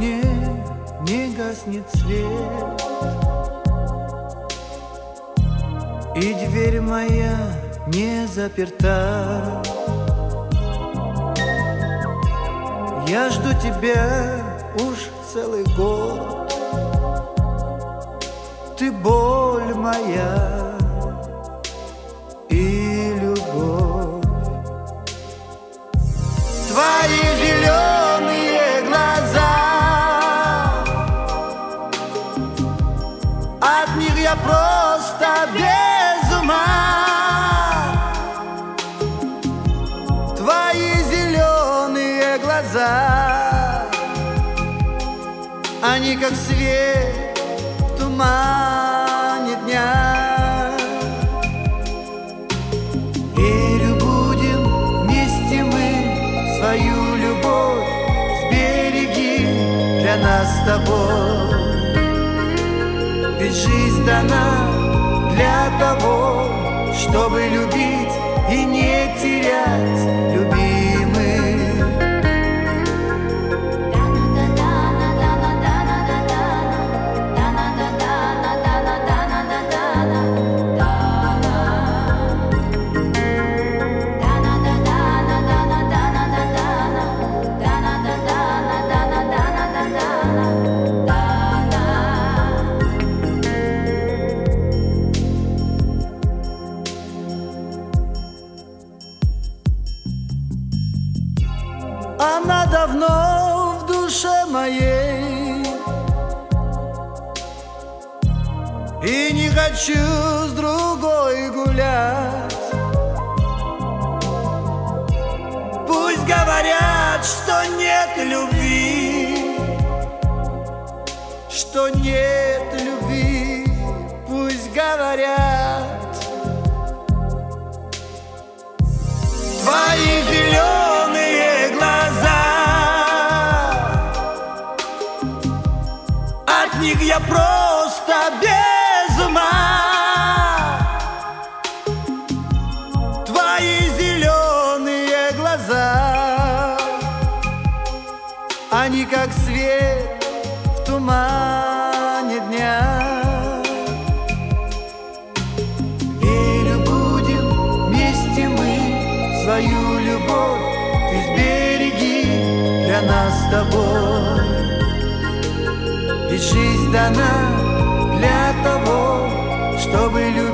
окне не гаснет свет, и дверь моя не заперта. Я жду тебя уж целый год, ты боль моя и любовь. Твои зеленые глаза, от них я просто без ума. Твои зеленые глаза, они как свет в тумане дня. Верю, будем вместе мы свою любовь сбереги для нас с тобой. Ведь жизнь дана для того, чтобы любить и не терять любимых. Она давно в душе моей, и не хочу с другой гулять. Пусть говорят, что нет любви, что нет любви, пусть говорят. Твои зеленые глаза, от них я просто без ума. Твои зеленые глаза, они как свет в тумане дня. Верю, будем вместе мы свою любовь ты сбереги для нас с тобой. Ведь жизнь дана для того, чтобы любить